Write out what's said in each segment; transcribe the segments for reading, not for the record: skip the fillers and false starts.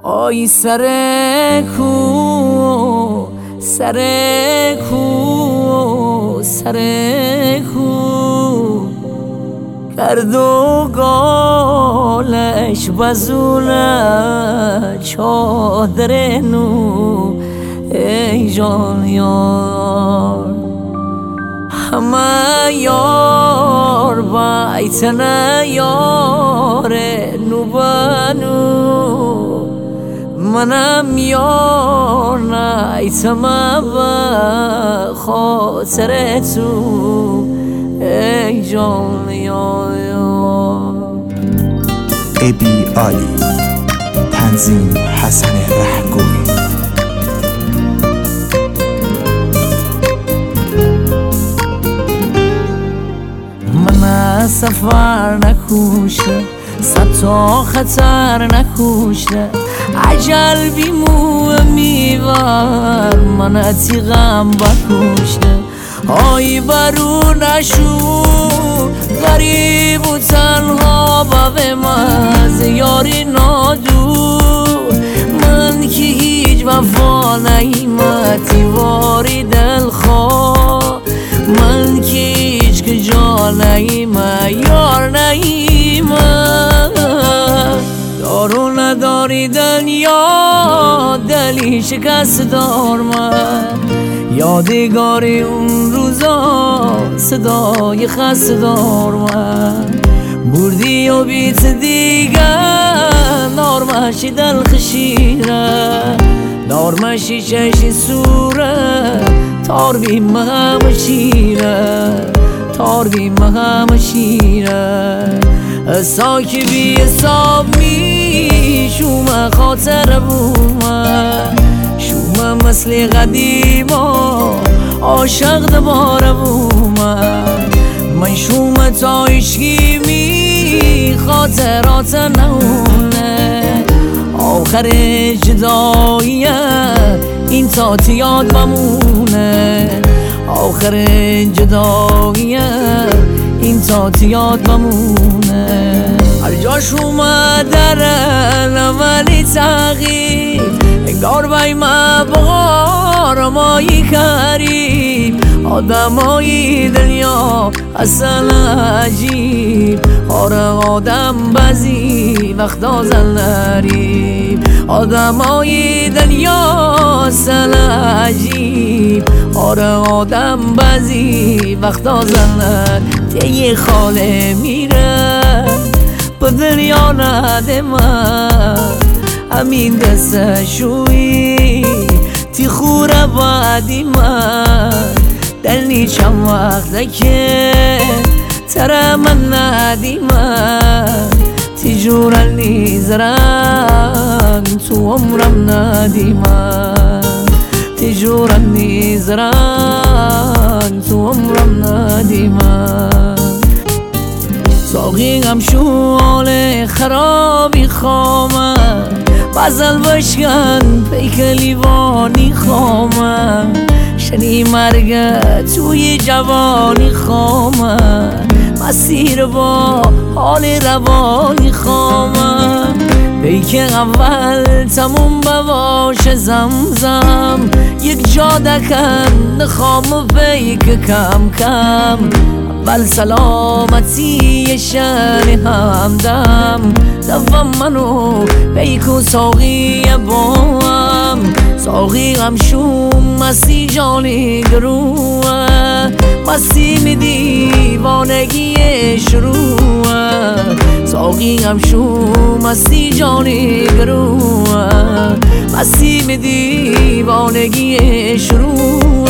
آی سر کو سر کو سر کو کرد و گالش بزونه چادر نو ای جان یار همه یار بایتنه یار نو بنو منم یار نیتم به خاطر تو ای جان یار. ابی علی تنظیم حسن رهگوی. من سفر نکوشه صد تا خطر نکوشه عجل بیمو میور من تیغم بکوشه آی برو نشو غریب و تنها به مز یاری نادور من که هیچ وفا نیمتی واری دلخواه من که هیچ که جا نیمه یار نیمه دارو نداری دنیا دلی شکست دار من یادگاری اون روزا صدای خست دار من بردی و بیت دیگر نارمشی دل خشیره نارمشی چشی سوره تار بی مهم شیره تار بی مهم شیره ساکی بی حساب می شوم خاطر بومه شوم مثل قدیما عاشق دباره بومه من شوم تا ایشگی می خاطرات نونه آخر جداییه این تا یاد بمونه آخر جداییه این تا یاد بمونه هر جاش اومدن ولی تغییر انگار بای مبغار مایی کریم آدمایی دنیا اصلا عجیب آره آدم بعضی وقتا زنریم آدمایی دنیا اصلا عجیب آره آدم بعضی وقتا زنر تیه خاله میره به دنیا نده من همین دست شوی تی خوره بعدی من دلنی چند وقته که تره من ندی من تی جورنی زرن تو عمرم ندی من تی جورنی زرن تو عمرم ندی من ساقی هم شوال خرابی خامن بزل بشکن پیک لیوانی خامن شنی مرگت توی جوانی خامن مسیر با حال روانی خامن پیک اول تموم بواش زمزم یک جا دکن خام پیک کم کم اول سلامتی شن همدم دفم منو پیکو ساقی با هم ساقی هم شوم مستی جانی گروه مستی می دیوانگی شروع ساقی هم شوم مستی جانی گروه مستی می دیوانگی شروع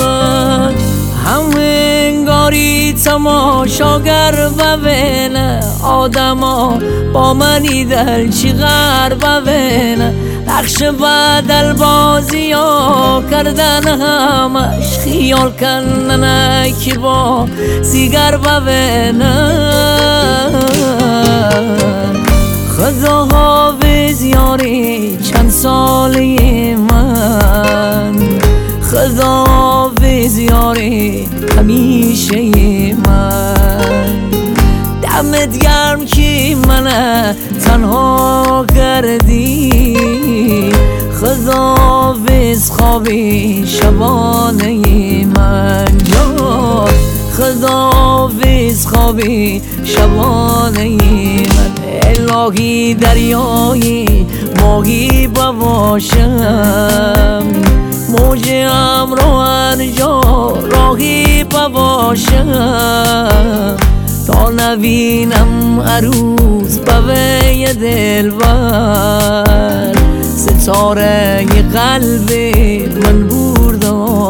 همینگاری تماشاگر ببینه آدما با منی دل چی غر ببینه نقش بدل بازی ها کردن همش خیال کندن که با سیگر ببینه خدا حافظ یاری چند سالی من خدا حافظ یاری همیشه من دمت گرم که من تنها کردی خداحافظ خوابی شبانه من جان، خداحافظ خوابی شبانه من. الهی دریایی ماهی بباشم، موج امرو هر جا راهی بباشم، تا نبینم عروس بوی دلبر، ستاره قلب من برد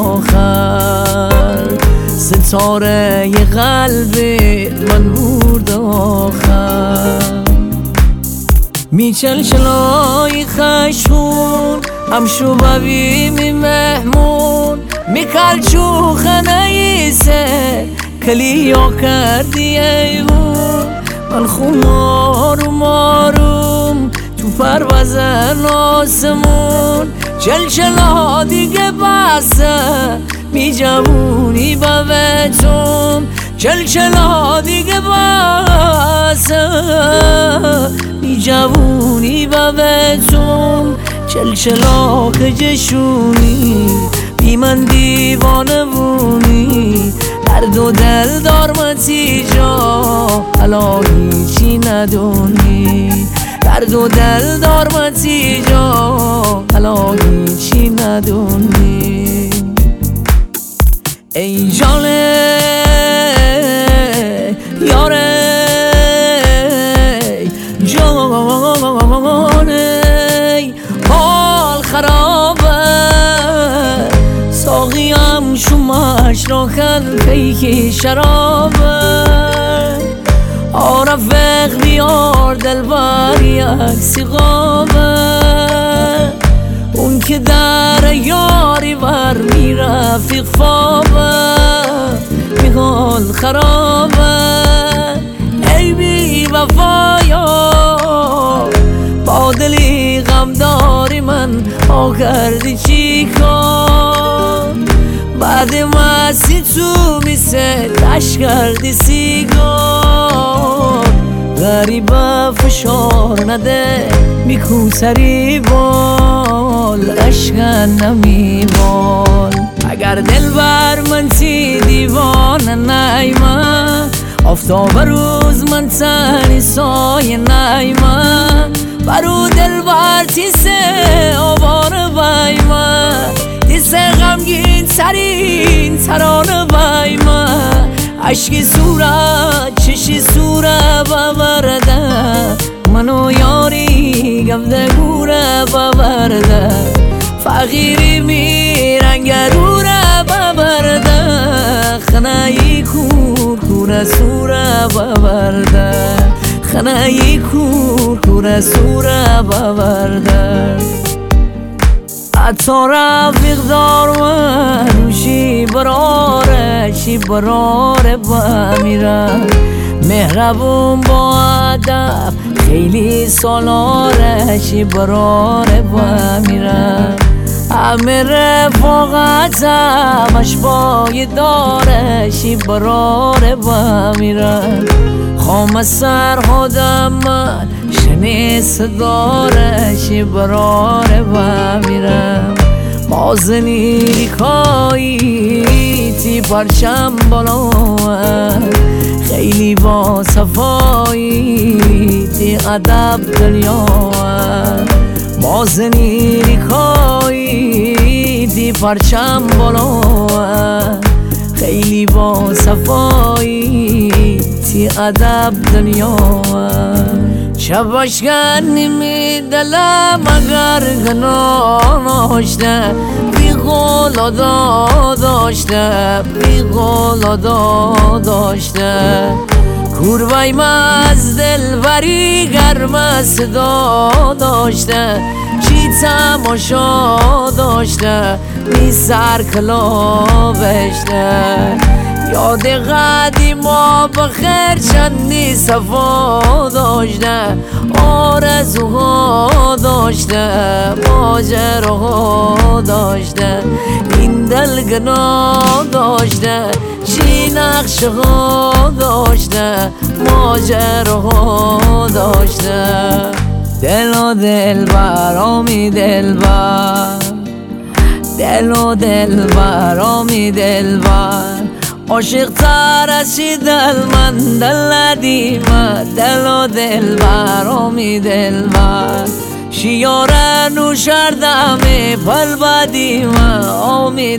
آخر، ستاره قلب من برد آخر. میچل شلای خشون همشو ببی مهمون، میکل چو خنه ایسه کلیا کردی ایمون. من خمارم آروم تو پروازن آسمون، چلچلا دیگه بسه می جوونی با ویتون، چلچلا دیگه بسه می جوونی با ویتون. چلچلا خجشونی بی من دیوانه بونی، درد و دل دارمتی جا حالا هیچی ندونی، درد و دل دارمتی جا حالا هیچی ندونی. ای جانه یاره جانه حال خرابه، ساقیم شماش راکن پیک شرابه، رفیق بیار دلبر یک سیغابه، اون که در یاری بر میرفیق فابه، میگل خرابه. ای بی وفایا با دلی غم داری من ها کردی چی کن، بعد مسی تو میسه تش کردی سیگار، غریبه فشار نده میکوسری بال اشکن نمیبال. اگر دل بر من تی دیوانه نیمه، آفتاب روز من تنی سایه نیمه، برو دل بر تی سه آواره بایمه، دیسه غمگین ترین ترانه بایمه، عشقی صورت چشی صوره ببرده، منو یاری گفته گوره ببرده، فقیری میرنگروره ببرده، خنایی کور کور سوره ببرده، خنایی کور کور سوره ببرده. حتی رفیق دار من شی براره بمیرم، مهربون با ادب خیلی سالاره شی براره بمیرم، همه رفاقتم اشبای داره شی براره بمیرم، خام سر خودم من شنیس داره شی براره بمیرم، بازنی کایی تی پرچم بالا خیلی با صفایی تی ادب دنیا، بازنی کایی تی پرچم بالا خیلی با صفایی تی ادب دنیا. شباشگن نیمی دلم اگر گناهاشته، بی غلادا داشته بی غلادا داشته، کوروایم از دلبری گرم صدا داشته، چی تماشا داشته می سر کلا بشته، یاد قدیما بخیر چندی صفا داشته، آرزوها داشته ماجراها داشته، این دل گناه داشته چی نقشه ها داشته ماجراها داشته. دل و دل برامی دل بر دل و دلبر آمی دلبر عاشق تر از چی دل من دل ندیمه دل و دلبر آمی دلبر شیاره نوشردمه پل بدیمه آمی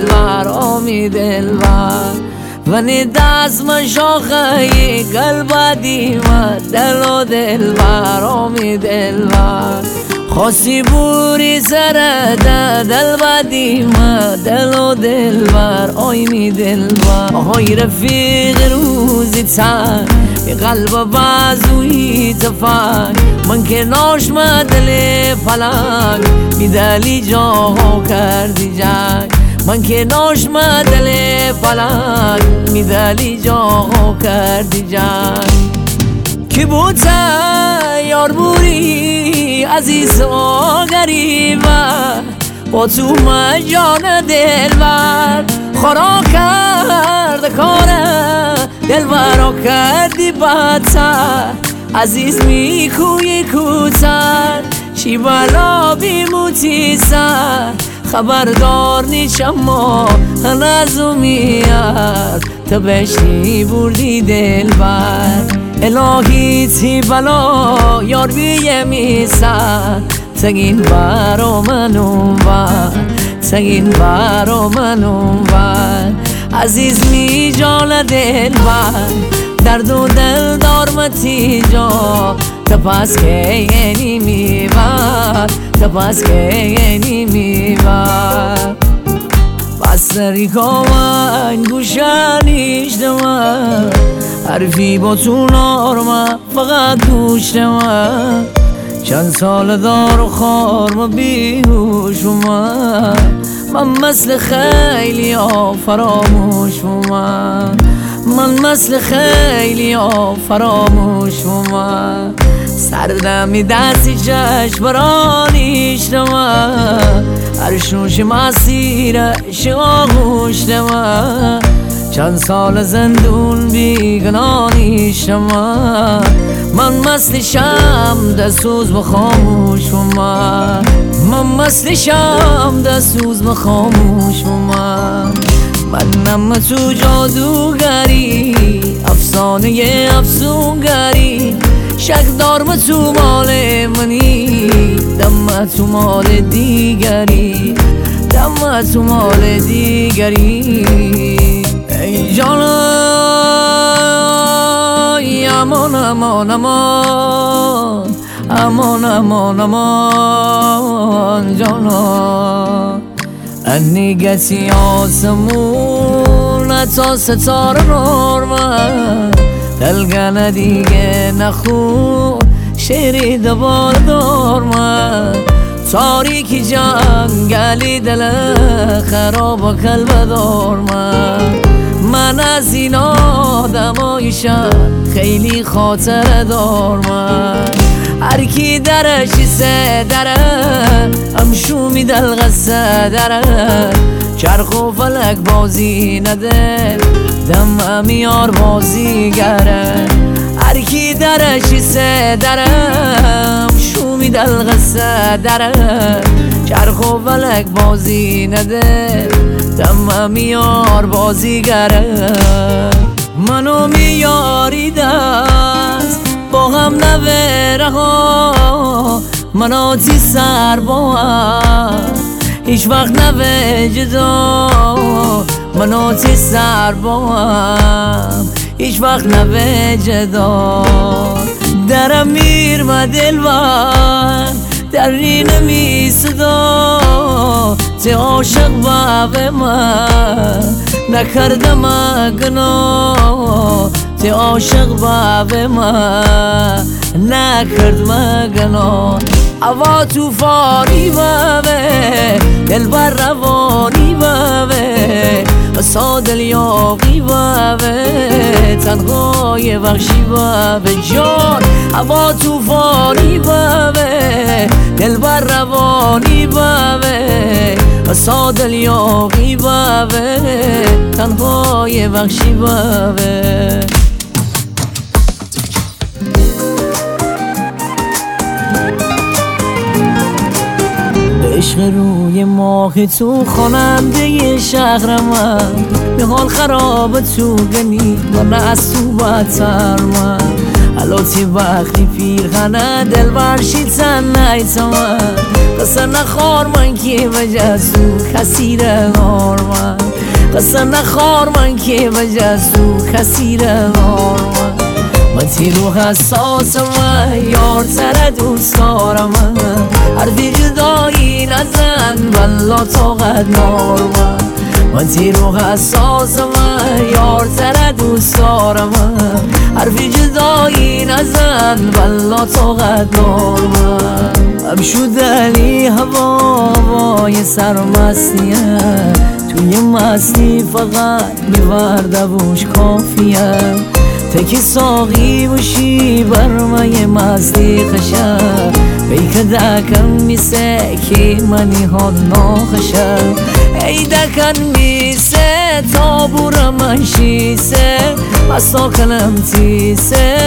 دلبر ونی دست من شاخه قلب دیمه دل و دلبر آمی دلبر خواستی بوری سر دل بدیمه دل و دلبر آمی دلبر آهای رفیق روزی تن قلب بازوی تفنگ من که ناشم دل پلنگ میدلی جاها کردی جنگ من که ناشم دل پلنگ میدلی جاها کردی جنگ کی بود یار بوری عزیز و غریبه با تو من جان دلبر خورا کرد کاره دلبرا کردی بدتر عزیز میکوی کوتر چی بلا بیموتی سر خبردار نیشم ما نزو میاد تو بشنی بردی دلبر الهی تی بلا یار بیه میسر تگین برا منو بر تگین برا منو بر عزیز می جان دلبر درد و دل دارمتی جا تپس که یعنی میبر تپس که یعنی میبر بستری کامن گوشنیش دمن حرفی با تو نارمه فقط گوش دمن چند سال دار و خارم بیهوش من مثل خیلی ها فراموش من مثل خیلی ها فراموش سردمی دستی چشم برانیش هر شوش مسیرش آغوش چند سال زندون بیگنانیش من مثل شم دستوز بخاموش من مثل شم دستوز بخاموش منم تو جادوگری افسانه افسونگری شک دارم تو مال منی دم تو مال دیگری دم تو مال دیگری ای جانای امان امان امان امان امان امان جانا انیگتی آسمون تا ستاره نورمن دلگنه دیگه نخون شیری دوبار دارمن تاریکی جنگلی دل خراب و کلب دارمن من از این آدمایشم خیلی خاطر دارمن هر کی درشی سه دره همشو میدل غصه دره چرخ و فلک بازی نده دم امیار بازی گره هر کی درشی سه دره همشو میدل غصه دره چرخ و فلک بازی نده دم امیار بازی گره منو میاری دست با هم نوره ها منو تی سر با هم هیچ وقت نوه جدا منو تی سر با هم هیچ وقت نوه جدا درم میر و دلبر دری نمی صدا تی عاشق باب من نکردم گناه تی عاشق باب من نکرد مگناه اوا توفانی بابه دلبر روانی بابه سادل یاقی بابه تنهای بخشی بابه جان اوا توفانی بابه دلبر روانی بابه سادل یاقی بابه تنهای بخشی بابه عشق روی ماه تو خواننده شهر من به حال خراب تو گنی من از تو بدتر من حالاتی وقتی پیرخانه دل برشید سن نیتمن قصه نخور من که بجز تو کسی رهار من قصه نخور من که بجز تو کسی رهار من تیرو حساس من یار تر دوست دارم حرفی جدایی نزن بلا طاقت نار من تیرو حساس من یار تر دوست دارم حرفی جدایی نزن بلا طاقت نار اب شد علی هوای سرمستیه توی مستی فقط میورده بوش کافیه تکی ساقی باشی برمای مزدی خشه بیک دکن میسه که منی حال ناخشه ای دکن میسه تابور من شیسه بسا کلم تیسه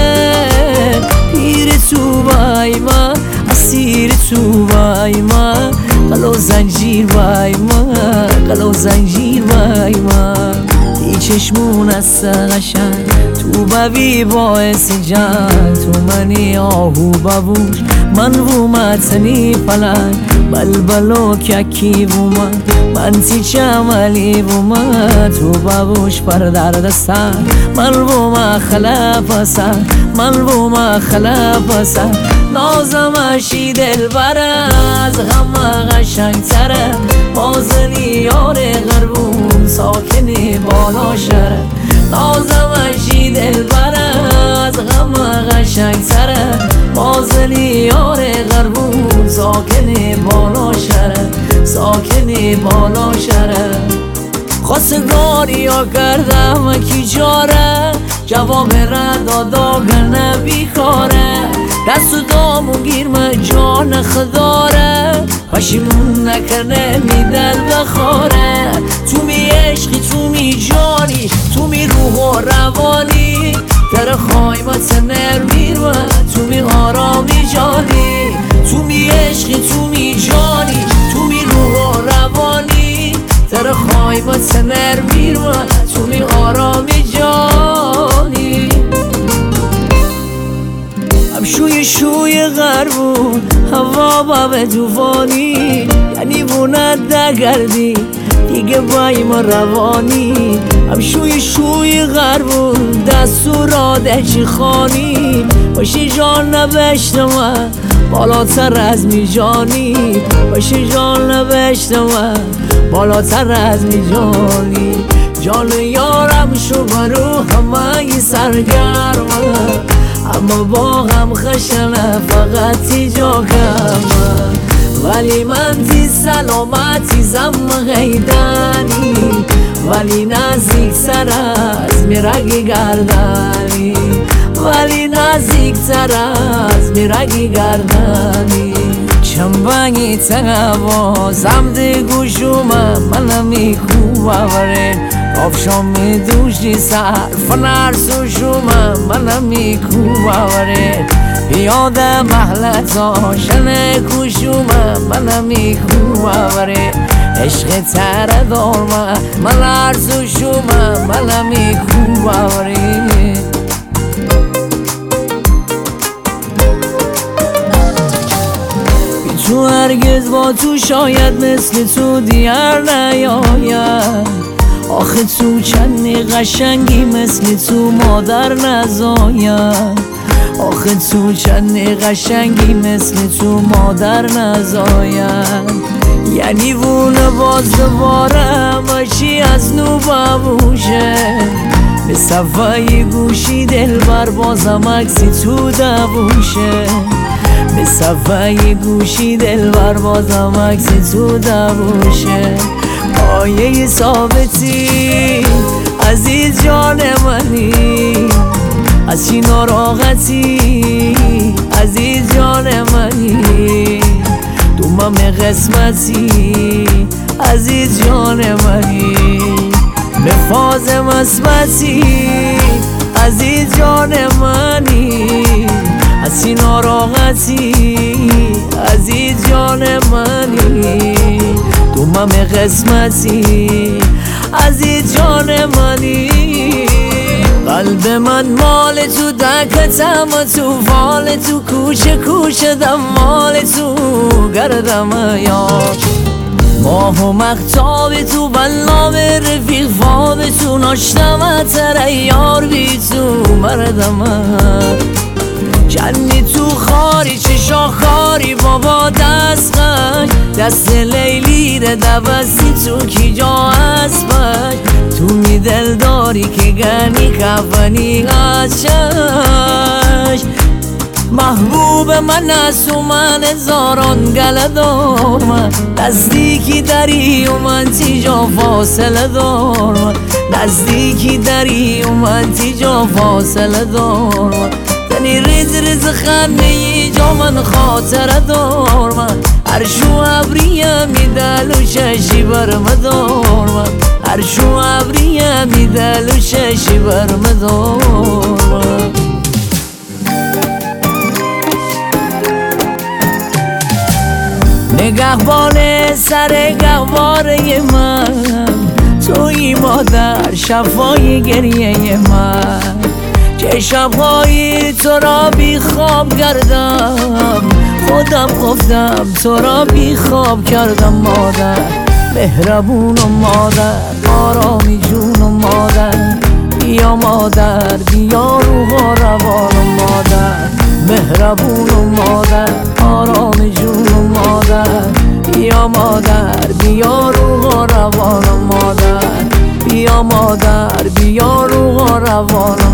پیر تو بای من اسیر تو بای من قلو زنجیر بای من قلو زنجیر بای من ای چشمون از قشنگ تو ببی باعث جنگ تو منی آهو ببوش من و متنی پلنگ بلبلو ککی و من تی چملی و من تو ببوش پر درد سر من و ما خلف سر من و ما خلف سر نازم اشی دل بره از غم قشنگ تره بازنی یار غربون ساکنی بالا شره نازم اشی دل بره از غم قشنگ تره بازنی یار غربون ساکنی بالا شره ساکنی بالا شره خواستگاری ها کردم کی جاره جواب رد داغنه بیکاره دست و دامون گیر جان خداره پشیمون نکنه میدل بخوره تو می عشقی تو می جانی تو می روح و روانی در خایمت نرمیر و تو می آرامی جانی تو می عشقی تو می جانی تو می روح و روانی در خایمت نرمیر و تو می آرامی جانی شوی شوی غربون هوا با توفانی یعنی بوند دگردی دیگه بای ما روانی هم شوی شوی غربون دستور دچی خانی باشی جان نبشتم بالاتر از میجانی باشی جان نبشتم بالاتر از میجانی جان یارم شو برو همه سرگرم اما با هم خشنه فقط تی جا کمه ولی من تی سلامتی زم غیدنی ولی نزدیک سر از میرگی گردنی ولی نزدیک سر از میرگی گردنی چنبنگی تنوا زمده گوشومه منم میکوبه آفشام می دوشی سر فنرسو شومه منم میکوبه بیاده محلت آشنه کوشومه منم میکوبه عشق تره دارمه من ارزو شومه منم میکوبه تو هرگز با تو شاید مثل تو دیگر نیاید آخه تو چندی قشنگی مثل تو مادر نزاید آخه تو چندی قشنگی مثل تو مادر نزاید یعنی وونه باز دوباره همه چی از نو ببوشه به صفحه گوشی دل بر بازم عکسی تو دبوشه به صفحه گوشی دل بر بازم عکسی تو دبوشه پایه ثابتی عزیز جان منی از چی ناراحتی عزیز جان منی دومم قسمتی عزیز جان منی به فاز مسمتی عزیز جان منی بسی ناراحتی عزیز جان منی تو مم قسمتی عزیز جان منی قلب من مال تو دکتم تو فال تو کوچه کوچه دمال تو گردم یار ماه و مختاب تو بلام رفیق فاب تو ناشتم تریار بی تو مردم جنی تو خاری چشا خاری بابا دست قش دست لیلی ره دوستی تو کی جا اسبش تو می دل داری که گنی کفنی از چشم محبوب من است و من هزاران گله دار من نزدیکی داری و من تیجا فاصله دار من نزدیکی داری و من تیجا فاصله دار من تنی ریز ریز خنده ای جا من خاطره دار من هرشو عبریه می دل و ششی برمدار من هرشو عبریه می دل و ششی برمدار من نگهبان سر گهواره من توی مادر شفای گریه من که شبهایی تو را بی خواب کردم خودم گفتم تو را بی خواب کردم مادر مهربون و مادر آرامی جون و مادر بیا مادر بیا روح و روان و مادر مهربون و مادر آرام جون و مادر بیا مادر بیا روح و روان و مادر بیا مادر بیا روح و روان و